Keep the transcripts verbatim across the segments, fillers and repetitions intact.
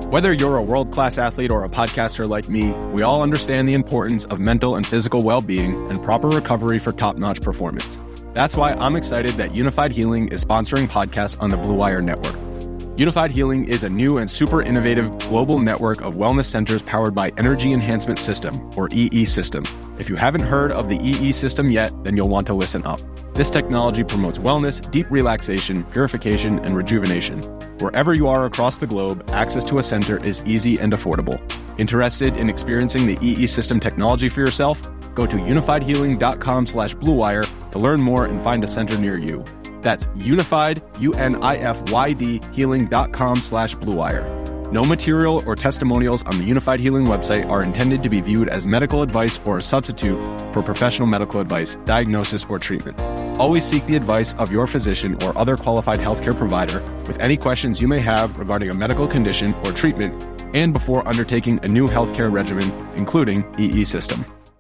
Whether you're a world-class athlete or a podcaster like me, we all understand the importance of mental and physical well-being and proper recovery for top-notch performance. That's why I'm excited that Unified Healing is sponsoring podcasts on the Blue Wire Network. Unified Healing is a new and super innovative global network of wellness centers powered by Energy Enhancement System, or E E System. If you haven't heard of the E E System yet, then you'll want to listen up. This technology promotes wellness, deep relaxation, purification, and rejuvenation. Wherever you are across the globe, access to a center is easy and affordable. Interested in experiencing the E E System technology for yourself? Go to unified healing dot com slash blue wire to learn more and find a center near you. That's unified, U N I F Y D, healing.com slash blue wire. No material or testimonials on the Unified Healing website are intended to be viewed as medical advice or a substitute for professional medical advice, diagnosis, or treatment. Always seek the advice of your physician or other qualified healthcare provider with any questions you may have regarding a medical condition or treatment and before undertaking a new healthcare regimen, including E E System.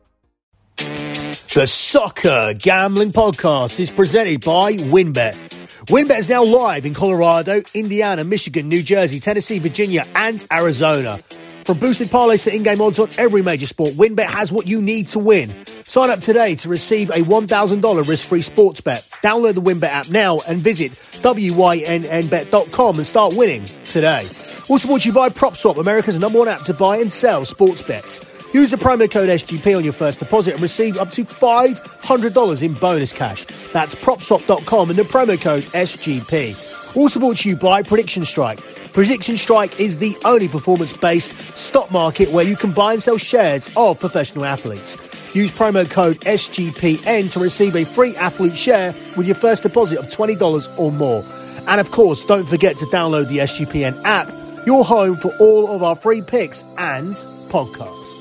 The Soccer Gambling Podcast is presented by WynnBET. WynnBET is now live in Colorado, Indiana, Michigan, New Jersey, Tennessee, Virginia, and Arizona. From boosted parlays to in-game odds on every major sport, WynnBET has what you need to win. Sign up today to receive a one thousand dollars risk-free sports bet. Download the WynnBET app now and visit wynn bet dot com and start winning today. Also brought to you by PropSwap, America's number one app to buy and sell sports bets. Use the promo code S G P on your first deposit and receive up to five hundred dollars in bonus cash. That's prop swap dot com and the promo code S G P. Also brought to you by Prediction Strike. Prediction Strike is the only performance-based stock market where you can buy and sell shares of professional athletes. Use promo code S G P N to receive a free athlete share with your first deposit of twenty dollars or more. And of course, don't forget to download the S G P N app, your home for all of our free picks and podcasts.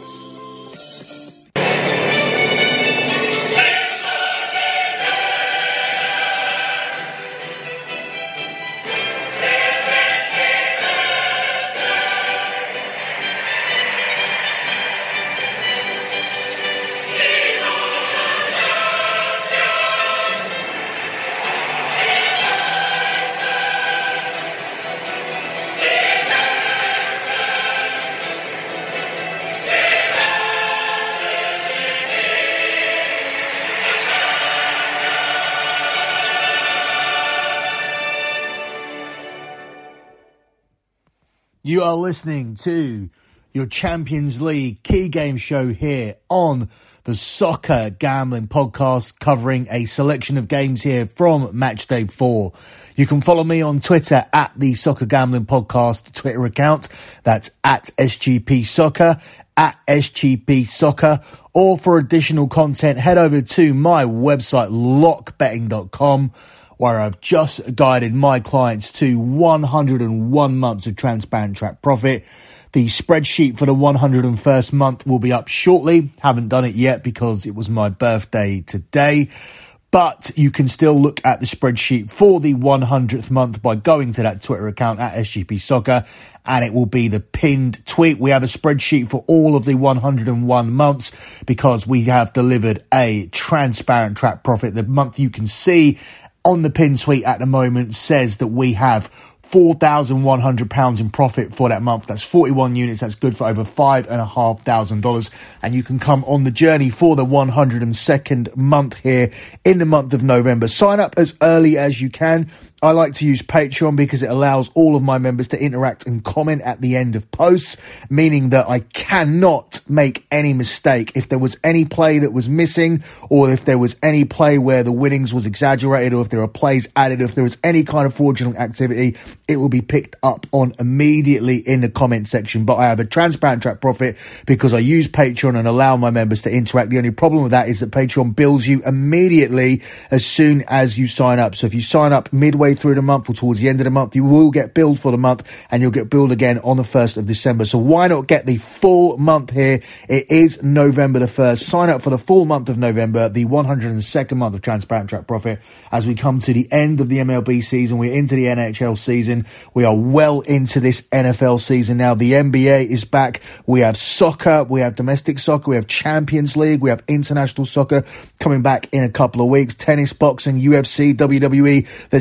You are listening to your Champions League key game show here on the Soccer Gambling Podcast, covering a selection of games here from Match Day four. You can follow me on Twitter at the Soccer Gambling Podcast Twitter account. That's at S G P Soccer, at S G P Soccer. Or for additional content, head over to my website, lock betting dot com. Where I've just guided my clients to one hundred one months of transparent track profit. The spreadsheet for the one hundred first month will be up shortly. Haven't done it yet because it was my birthday today. But you can still look at the spreadsheet for the one hundredth month by going to that Twitter account at S G P Soccer, and it will be the pinned tweet. We have a spreadsheet for all of the one hundred one months because we have delivered a transparent track profit. The month you can see on the pin tweet at the moment says that we have four thousand one hundred pounds in profit for that month. That's forty-one units. That's good for over five thousand five hundred dollars. And you can come on the journey for the one hundred second month here in the month of November. Sign up as early as you can. I like to use Patreon because it allows all of my members to interact and comment at the end of posts, meaning that I cannot make any mistake. If there was any play that was missing, or if there was any play where the winnings was exaggerated, or if there are plays added, if there was any kind of fraudulent activity, it will be picked up on immediately in the comment section. But I have a transparent track profit because I use Patreon and allow my members to interact. The only problem with that is that Patreon bills you immediately as soon as you sign up. So if you sign up midway through the month or towards the end of the month, you will get billed for the month, and you'll get billed again on the first of December. So why not get the full month here? It is November the first. Sign up for the full month of November, the one hundred second month of transparent track profit. As we come to the end of the M L B season, we're into the N H L season. We are well into this N F L season now. The N B A is back. We have soccer. We have domestic soccer. We have Champions League. We have international soccer coming back in a couple of weeks. Tennis, boxing, U F C, W W E. There's so much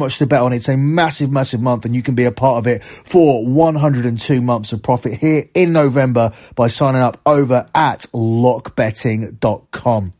much to bet on. It's a massive, massive month, and you can be a part of it for one hundred two months of profit here in November by signing up over at lock betting dot com.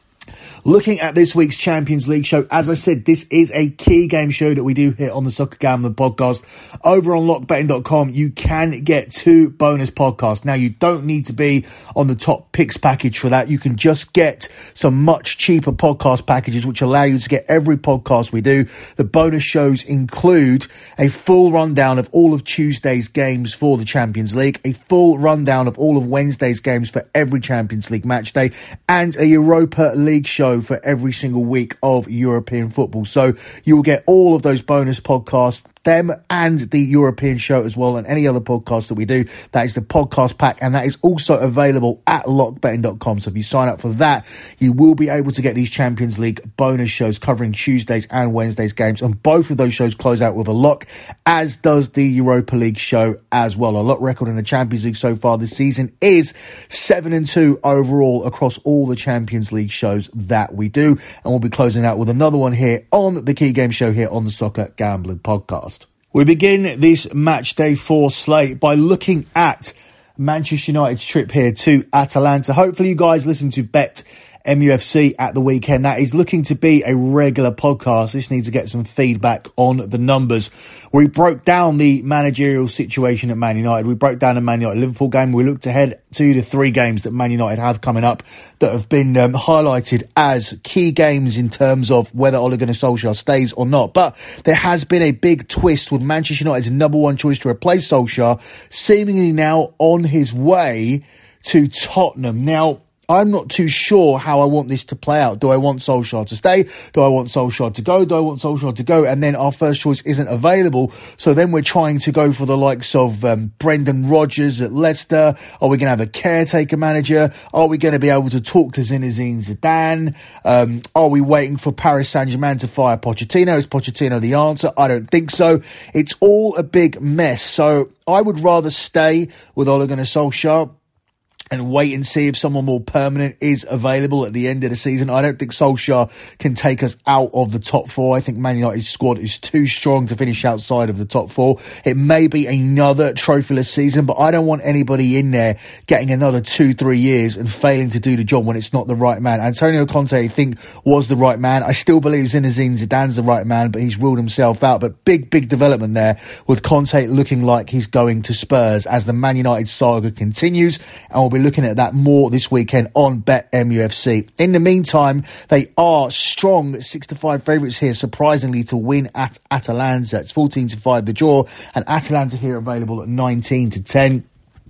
Looking at this week's Champions League show, as I said, this is a key game show that we do here on the Soccer Gambling Podcast. Over on lock betting dot com, you can get two bonus podcasts. Now, you don't need to be on the top picks package for that. You can just get some much cheaper podcast packages, which allow you to get every podcast we do. The bonus shows include a full rundown of all of Tuesday's games for the Champions League, a full rundown of all of Wednesday's games for every Champions League match day, and a Europa League show for every single week of European football. So you will get all of those bonus podcasts, them and the European show as well, and any other podcast that we do. That is the podcast pack, and that is also available at lock betting dot com. So if you sign up for that, you will be able to get these Champions League bonus shows covering Tuesdays and Wednesdays games, and both of those shows close out with a lock, as does the Europa League show as well. Our lock record in the Champions League so far this season is seven and two overall across all the Champions League shows that we do, and we'll be closing out with another one here on the Key Game Show here on the Soccer Gambling Podcast. We begin this match day four slate by looking at Manchester United's trip here to Atalanta. Hopefully you guys listen to Bet M U F C at the weekend. That is looking to be a regular podcast. Just need to get some feedback on the numbers. We broke down the managerial situation at Man United. We broke down the Man United Liverpool game. We looked ahead to the three games that Man United have coming up that have been um, highlighted as key games in terms of whether Ole Gunnar Solskjaer stays or not. But there has been a big twist with Manchester United's number one choice to replace Solskjaer seemingly now on his way to Tottenham. Now, I'm not too sure how I want this to play out. Do I want Solskjaer to stay? Do I want Solskjaer to go? Do I want Solskjaer to go? And then our first choice isn't available. So then we're trying to go for the likes of um, Brendan Rodgers at Leicester. Are we going to have a caretaker manager? Are we going to be able to talk to Zinedine Zidane? Um, are we waiting for Paris Saint-Germain to fire Pochettino? Is Pochettino the answer? I don't think so. It's all a big mess. So I would rather stay with Ole Gunnar Solskjaer and wait and see if someone more permanent is available at the end of the season. I don't think Solskjaer can take us out of the top four. I think Man United's squad is too strong to finish outside of the top four. It may be another trophyless season, but I don't want anybody in there getting another two, three years and failing to do the job when it's not the right man. Antonio Conte, I think, was the right man. I still believe Zinedine Zidane's the right man, but he's ruled himself out. But big, big development there with Conte looking like he's going to Spurs as the Man United saga continues, and we'll be looking at that more this weekend on Bet M U F C. In the meantime, they are strong six to five favourites here, surprisingly, to win at Atalanta. It's fourteen to five the draw, and Atalanta here available at nineteen to ten.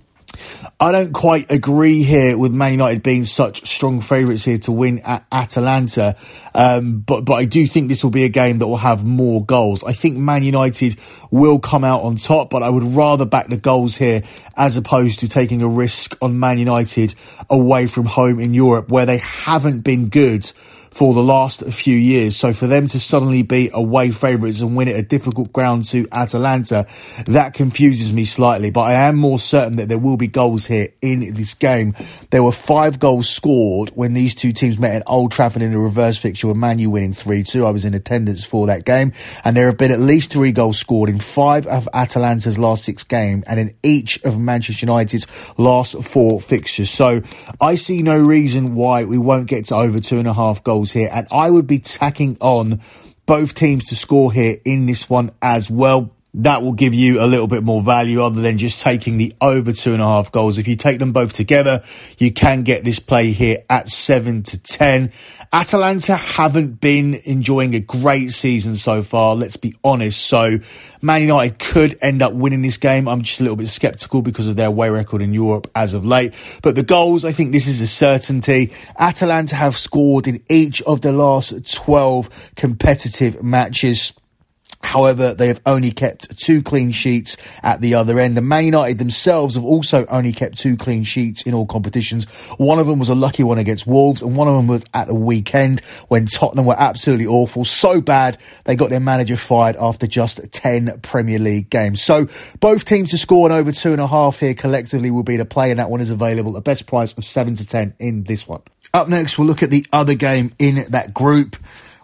I don't quite agree here with Man United being such strong favourites here to win at Atalanta, um, but but I do think this will be a game that will have more goals. I think Man United will come out on top, but I would rather back the goals here as opposed to taking a risk on Man United away from home in Europe, where they haven't been good for the last few years. So for them to suddenly be away favourites and win at a difficult ground to Atalanta, that confuses me slightly. But I am more certain that there will be goals here in this game. There were five goals scored when these two teams met at Old Trafford in a reverse fixture with Man U winning three two. I was in attendance for that game. And there have been at least three goals scored in five of Atalanta's last six games and in each of Manchester United's last four fixtures. So I see no reason why we won't get to over two and a half goals here, and I would be tacking on both teams to score here in this one as well. That will give you a little bit more value other than just taking the over two and a half goals. If you take them both together, you can get this play here at seven to ten. Atalanta haven't been enjoying a great season so far, let's be honest. So Man United could end up winning this game. I'm just a little bit sceptical because of their away record in Europe as of late. But the goals, I think this is a certainty. Atalanta have scored in each of the last twelve competitive matches. However, they have only kept two clean sheets at the other end. The Man United themselves have also only kept two clean sheets in all competitions. One of them was a lucky one against Wolves, and one of them was at the weekend when Tottenham were absolutely awful. So bad, they got their manager fired after just ten Premier League games. So both teams to score an over two and a half here collectively will be the play, and that one is available at best price of seven to ten in this one. Up next, we'll look at the other game in that group.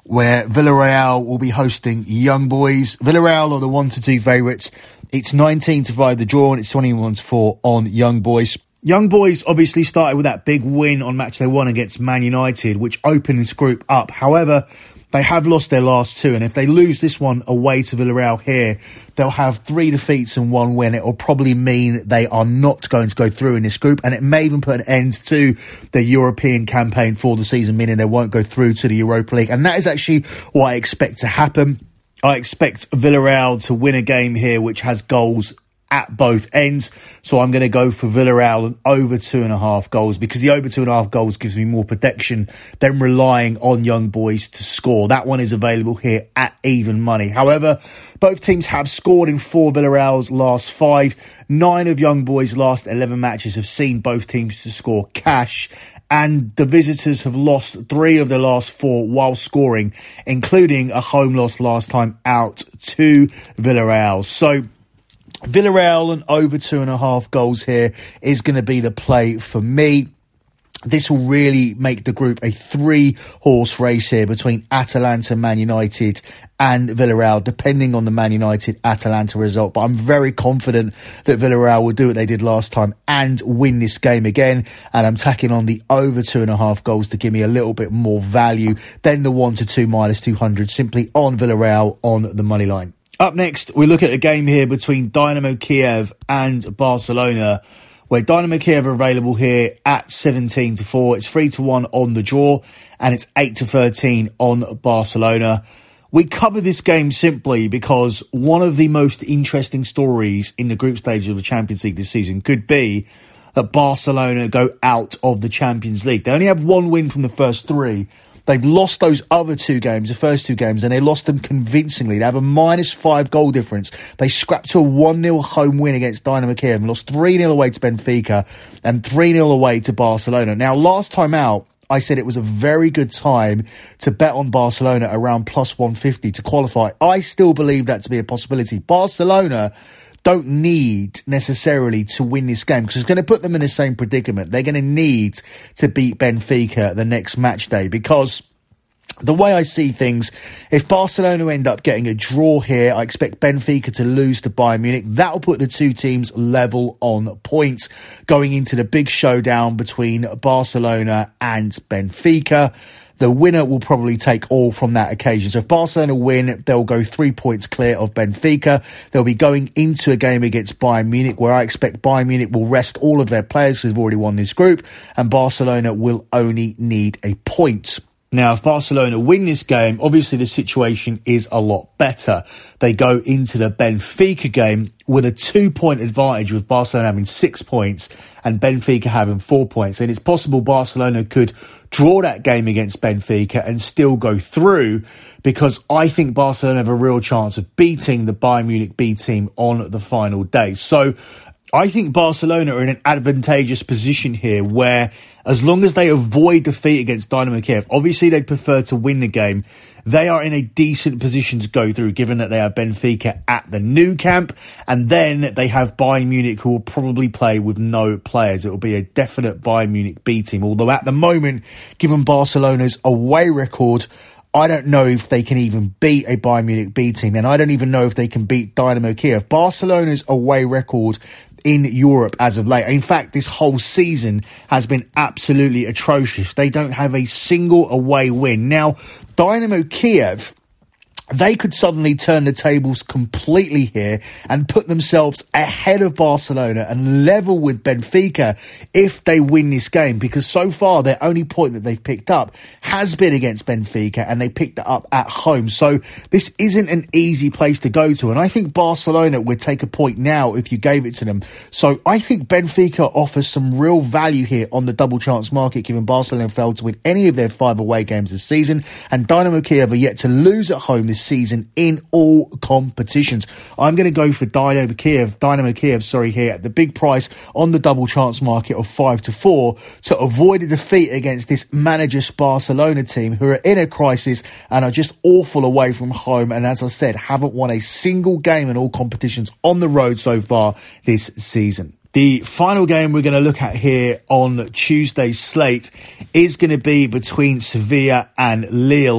where Villarreal will be hosting Young Boys. Villarreal are the one to two favourites. It's nineteen to five the draw and it's twenty-one to four on Young Boys. Young Boys obviously started with that big win on matchday one against Man United, which opened this group up. However, they have lost their last two, and if they lose this one away to Villarreal here, they'll have three defeats and one win. It will probably mean they are not going to go through in this group, and it may even put an end to the European campaign for the season, meaning they won't go through to the Europa League. And that is actually what I expect to happen. I expect Villarreal to win a game here which has goals at both ends. So I'm going to go for Villarreal and over two and a half goals, because the over two and a half goals gives me more protection than relying on Young Boys to score. That one is available here at even money. However, both teams have scored in four Villarreal's last five. Nine of Young Boys' last eleven matches have seen both teams to score cash. And the visitors have lost three of the last four while scoring, including a home loss last time out to Villarreal. So Villarreal and over two and a half goals here is going to be the play for me. This will really make the group a three-horse race here between Atalanta, Man United and Villarreal, depending on the Man United-Atalanta result. But I'm very confident that Villarreal will do what they did last time and win this game again. And I'm tacking on the over two and a half goals to give me a little bit more value than the one to two minus two hundred, simply on Villarreal on the money line. Up next, we look at a game here between Dynamo Kiev and Barcelona, where Dynamo Kiev are available here at seventeen to four. It's three to one on the draw, and it's eight to thirteen on Barcelona. We cover this game simply because one of the most interesting stories in the group stage of the Champions League this season could be that Barcelona go out of the Champions League. They only have one win from the first three. They've lost those other two games, the first two games, and they lost them convincingly. They have a minus five goal difference. They scrapped to a one nil home win against Dynamo Kiev and lost three nil away to Benfica and three nil away to Barcelona. Now, last time out, I said it was a very good time to bet on Barcelona around plus one fifty to qualify. I still believe that to be a possibility. Barcelona don't need necessarily to win this game because it's going to put them in the same predicament. They're going to need to beat Benfica the next match day, because the way I see things, if Barcelona end up getting a draw here, I expect Benfica to lose to Bayern Munich. That'll put the two teams level on points going into the big showdown between Barcelona and Benfica. The winner will probably take all from that occasion. So if Barcelona win, they'll go three points clear of Benfica. They'll be going into a game against Bayern Munich, where I expect Bayern Munich will rest all of their players because they've already won this group, and Barcelona will only need a point. Now, if Barcelona win this game, obviously the situation is a lot better. They go into the Benfica game with a two-point advantage, with Barcelona having six points and Benfica having four points. And it's possible Barcelona could draw that game against Benfica and still go through, because I think Barcelona have a real chance of beating the Bayern Munich B team on the final day. So I think Barcelona are in an advantageous position here, where as long as they avoid defeat against Dynamo Kiev, obviously they'd prefer to win the game. They are in a decent position to go through, given that they have Benfica at the Nou Camp, and then they have Bayern Munich, who will probably play with no players. It will be a definite Bayern Munich B team. Although at the moment, given Barcelona's away record, I don't know if they can even beat a Bayern Munich B team, and I don't even know if they can beat Dynamo Kiev. Barcelona's away record in Europe as of late, in fact, this whole season has been absolutely atrocious. They don't have a single away win. Now, Dynamo Kiev, they could suddenly turn the tables completely here and put themselves ahead of Barcelona and level with Benfica if they win this game, because so far their only point that they've picked up has been against Benfica, and they picked it up at home. So this isn't an easy place to go to, and I think Barcelona would take a point now if you gave it to them. So I think Benfica offers some real value here on the double chance market, given Barcelona failed to win any of their five away games this season, and Dynamo Kiev are yet to lose at home this season in all competitions. I'm going to go for Dynamo Kiev, Dynamo Kiev, sorry, here at the big price on the double chance market of five to four to avoid a defeat against this manager's Barcelona team, who are in a crisis and are just awful away from home. And as I said, haven't won a single game in all competitions on the road so far this season. The final game we're going to look at here on Tuesday's slate is going to be between Sevilla and Lille.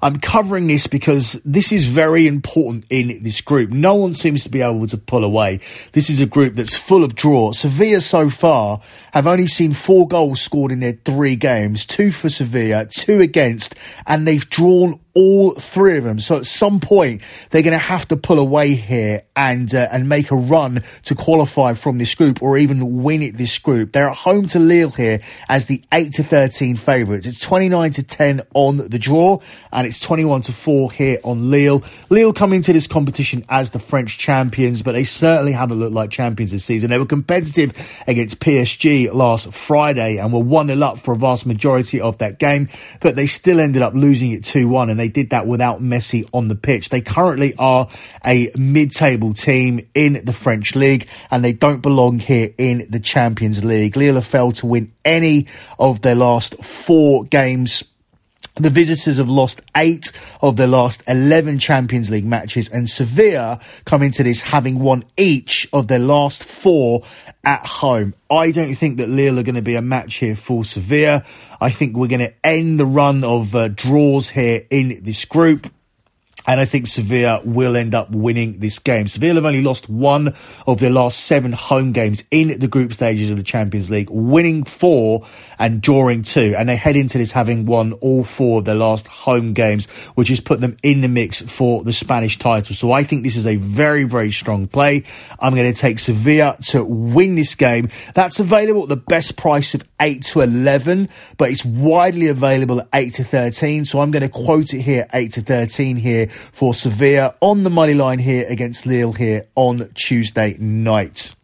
I'm covering this because this is very important in this group. No one seems to be able to pull away. This is a group that's full of draw. Sevilla so far have only seen four goals scored in their three games, two for Sevilla, two against, and they've drawn all three of them. So at some point, they're going to have to pull away here and uh, and make a run to qualify from this group or even win it this group. They're at home to Lille here as the eight to thirteen favourites. It's twenty-nine to ten on the draw and it's twenty-one to four here on Lille. Lille come into this competition as the French champions, but they certainly haven't looked like champions this season. They were competitive against P S G last Friday and were one nil up for a vast majority of that game, but they still ended up losing it two one, and they did that without Messi on the pitch. They currently are a mid-table team in the French league and they don't belong here in the Champions League. Lille have failed to win any of their last four games. The visitors have lost eight of their last eleven Champions League matches, and Sevilla come into this having won each of their last four at home. I don't think that Lille are going to be a match here for Sevilla. I think we're going to end the run of uh, draws here in this group. And I think Sevilla will end up winning this game. Sevilla have only lost one of their last seven home games in the group stages of the Champions League, winning four and drawing two. And they head into this having won all four of their last home games, which has put them in the mix for the Spanish title. So I think this is a very, very strong play. I'm going to take Sevilla to win this game. That's available at the best price of eight to eleven, but it's widely available at eight to thirteen. So I'm going to quote it here, eight to thirteen here, for Sevilla on the money line here against Lille here on Tuesday night.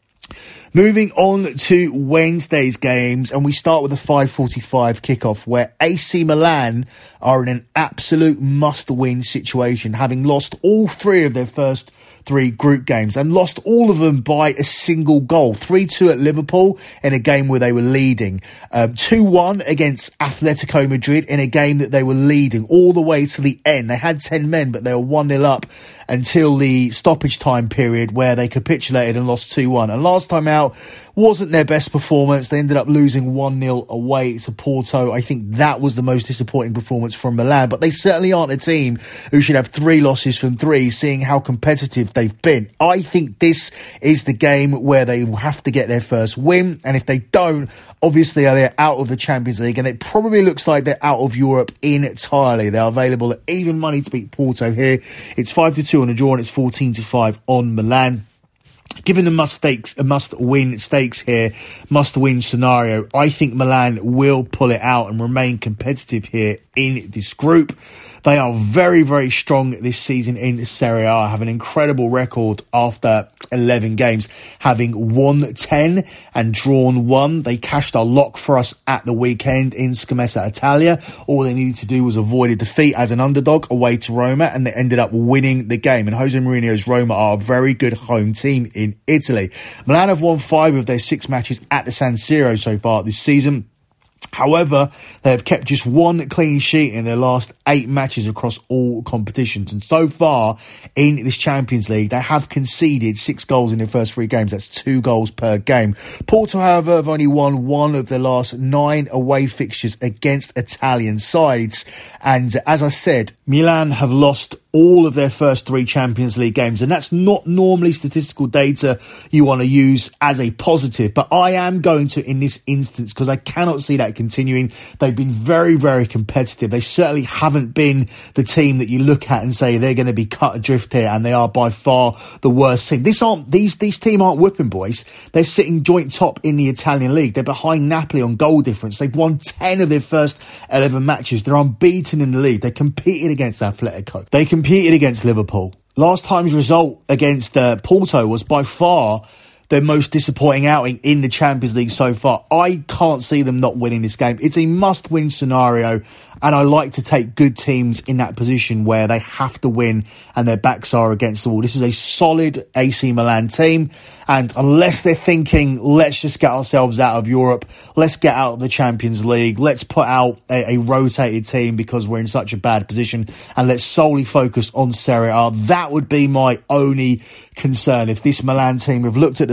Moving on to Wednesday's games, and we start with a five forty-five kickoff where A C Milan are in an absolute must-win situation, having lost all three of their first three group games and lost all of them by a single goal. three two at Liverpool in a game where they were leading. Um, two one against Atletico Madrid in a game that they were leading all the way to the end. They had ten men, but they were one nil up until the stoppage time period where they capitulated and lost two one. And last time out wasn't their best performance. They ended up losing one nil away to Porto. I think that was the most disappointing performance from Milan, but they certainly aren't a team who should have three losses from three, seeing how competitive they've been. I think this is the game where they will have to get their first win, and if they don't, obviously they're out of the Champions League, and it probably looks like they're out of Europe entirely. They're available at even money to beat Porto here. It's five to two on the draw and it's fourteen to five on Milan. Given the must stakes, a must-win stakes here, must-win scenario, I think Milan will pull it out and remain competitive here in this group. They are very, very strong this season in Serie A, have an incredible record after eleven games, having won ten and drawn one. They cashed a lock for us at the weekend in Scommessa Italia. All they needed to do was avoid a defeat as an underdog away to Roma, and they ended up winning the game. And Jose Mourinho's Roma are a very good home team in Italy. Milan have won five of their six matches at the San Siro so far this season. However, they have kept just one clean sheet in their last eight matches across all competitions. And so far in this Champions League, they have conceded six goals in their first three games. That's two goals per game. Porto, however, have only won one of their last nine away fixtures against Italian sides. And as I said, Milan have lost all of their first three Champions League games, and that's not normally statistical data you want to use as a positive, but I am going to in this instance because I cannot see that continuing. They've been very, very competitive. They certainly haven't been the team that you look at and say they're going to be cut adrift here, and they are by far the worst team. This aren't these these team aren't whipping boys. They're sitting joint top in the Italian league. They're behind Napoli on goal difference. They've won ten of their first eleven matches. They're unbeaten in the league. They competed against Atletico. They competed against Liverpool. Last time's result against uh, Porto was by far their most disappointing outing in the Champions League so far. I can't see them not winning this game. It's a must-win scenario, and I like to take good teams in that position where they have to win and their backs are against the wall. This is a solid A C Milan team, and unless they're thinking, let's just get ourselves out of Europe, let's get out of the Champions League, let's put out a, a rotated team because we're in such a bad position, and let's solely focus on Serie A, that would be my only concern. If this Milan team have looked at the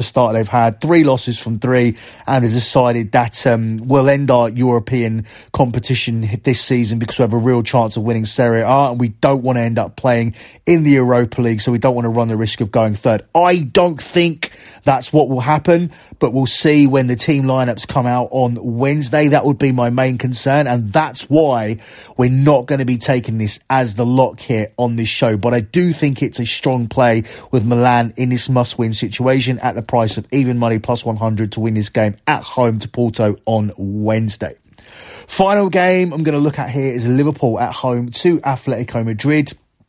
start they've had, three losses from three, and has decided that um, we'll end our European competition this season because we have a real chance of winning Serie A, and we don't want to end up playing in the Europa League, so we don't want to run the risk of going third. I don't think that's what will happen, but we'll see when the team lineups come out on Wednesday. That would be my main concern, and that's why we're not going to be taking this as the lock here on this show. But I do think it's a strong play with Milan in this must-win situation at the price of even money plus one hundred to win this game at home to Porto on Wednesday. Final game I'm going to look at here is Liverpool at home to Atletico Madrid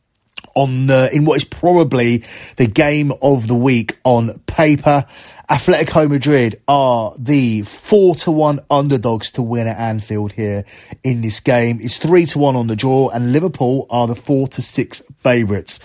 on the, in what is probably the game of the week on paper. Atletico Madrid are the four to one underdogs to win at Anfield here in this game. It's three to one on the draw, and Liverpool are the four to six favourites.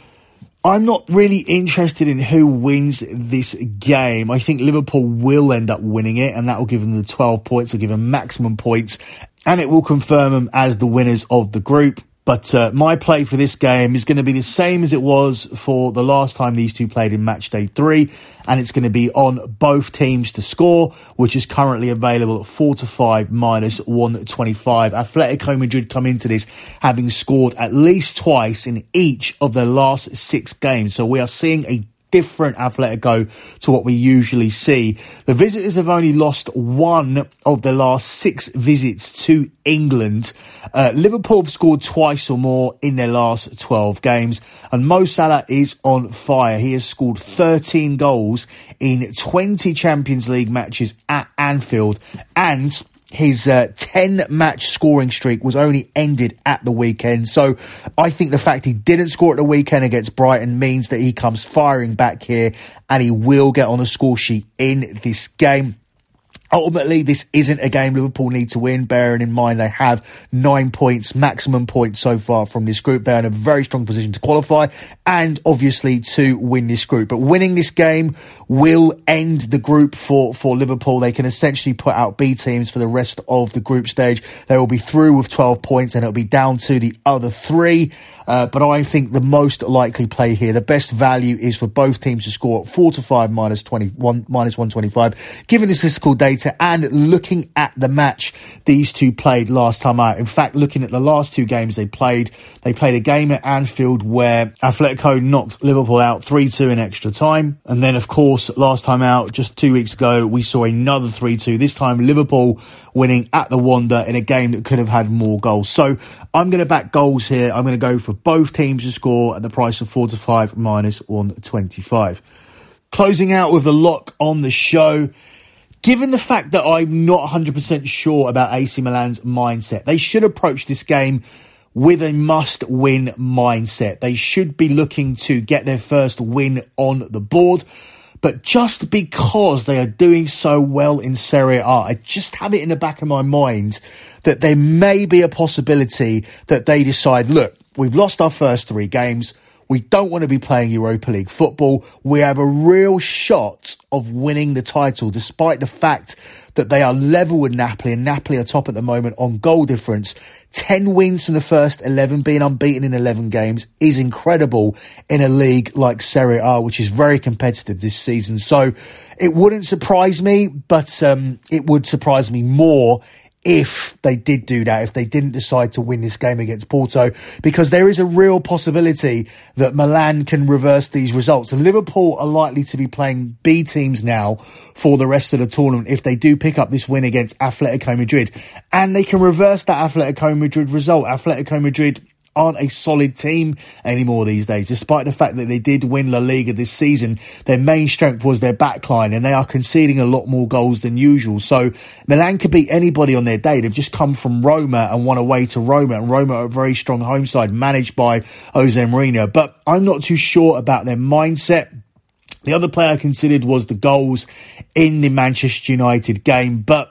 I'm not really interested in who wins this game. I think Liverpool will end up winning it, and that will give them the twelve points, will give them maximum points, and it will confirm them as the winners of the group. But uh, my play for this game is going to be the same as it was for the last time these two played in match day three, and it's going to be on both teams to score, which is currently available at four to five minus one twenty-five. Atletico Madrid come into this having scored at least twice in each of their last six games, so we are seeing a different Atletico to what we usually see. The visitors have only lost one of their last six visits to England. Uh, Liverpool have scored twice or more in their last twelve games, and Mo Salah is on fire. He has scored thirteen goals in twenty Champions League matches at Anfield, and his uh, ten-match scoring streak was only ended at the weekend. So I think the fact he didn't score at the weekend against Brighton means that he comes firing back here, and he will get on the score sheet in this game. Ultimately, this isn't a game Liverpool need to win, bearing in mind they have nine points, maximum points so far from this group. They're in a very strong position to qualify and obviously to win this group. But winning this game will end the group for, for Liverpool. They can essentially put out B teams for the rest of the group stage. They will be through with twelve points, and it'll be down to the other three. Uh, but I think the most likely play here, the best value, is for both teams to score four to five minus twenty-one, minus one twenty-five. Given this statistical data and looking at the match these two played last time out, in fact, looking at the last two games they played, they played a game at Anfield where Atletico knocked Liverpool out three two in extra time. And then, of course, last time out, just two weeks ago, we saw another three two. This time, Liverpool winning at the Wanda in a game that could have had more goals. So I'm going to back goals here. I'm going to go for both teams to score at the price of four to five minus one twenty-five. Closing out with the lock on the show. Given the fact that I'm not one hundred percent sure about A C Milan's mindset, they should approach this game with a must-win mindset. They should be looking to get their first win on the board. But just because they are doing so well in Serie A, I just have it in the back of my mind that there may be a possibility that they decide, look, we've lost our first three games. We don't want to be playing Europa League football. We have a real shot of winning the title, despite the fact that they are level with Napoli, and Napoli are top at the moment on goal difference. ten wins from the first eleven, being unbeaten in eleven games, is incredible in a league like Serie A, which is very competitive this season. So it wouldn't surprise me, but um, it would surprise me more if they did do that, if they didn't decide to win this game against Porto, because there is a real possibility that Milan can reverse these results. And Liverpool are likely to be playing B teams now for the rest of the tournament if they do pick up this win against Atletico Madrid. And they can reverse that Atletico Madrid result. Atletico Madrid aren't a solid team anymore these days. Despite the fact that they did win La Liga this season, their main strength was their backline, and they are conceding a lot more goals than usual. So Milan could beat anybody on their day. They've just come from Roma and won away to Roma, and Roma are a very strong home side managed by Jose Mourinho. But I'm not too sure about their mindset. The other player I considered was the goals in the Manchester United game, but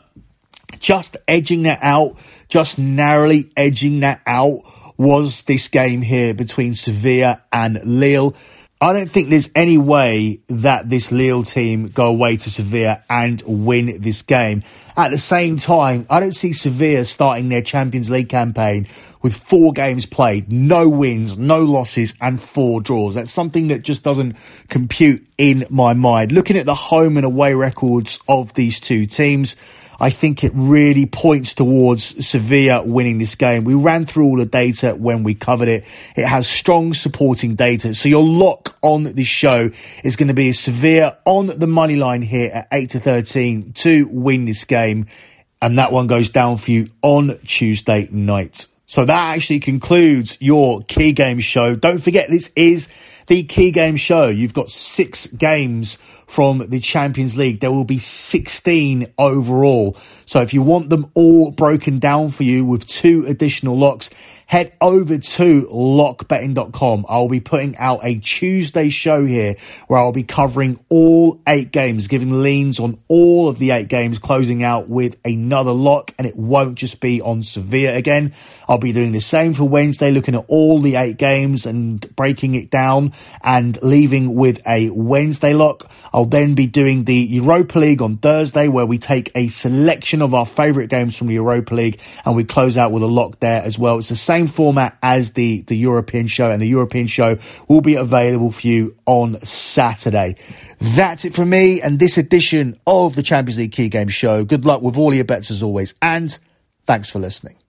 just edging that out, just narrowly edging that out, was this game here between Sevilla and Lille. I don't think there's any way that this Lille team go away to Sevilla and win this game. At the same time, I don't see Sevilla starting their Champions League campaign with four games played, no wins, no losses, and four draws. That's something that just doesn't compute in my mind. Looking at the home and away records of these two teams, I think it really points towards Sevilla winning this game. We ran through all the data when we covered it. It has strong supporting data. So your lock on this show is going to be Sevilla on the money line here at eight to thirteen to win this game. And that one goes down for you on Tuesday night. So that actually concludes your Key Game show. Don't forget, this is the Key Game show. You've got six games from the Champions League. There will be sixteen overall. So if you want them all broken down for you with two additional locks, head over to lock betting dot com. I'll be putting out a Tuesday show here where I'll be covering all eight games, giving leans on all of the eight games, closing out with another lock. And it won't just be on Sevilla again. I'll be doing the same for Wednesday, looking at all the eight games and breaking it down and leaving with a Wednesday lock. I'll then be doing the Europa League on Thursday, where we take a selection of our favourite games from the Europa League and we close out with a lock there as well. It's the same format as the, the European show, and the European show will be available for you on Saturday. That's it from me and this edition of the Champions League Key Game show. Good luck with all your bets as always, and thanks for listening.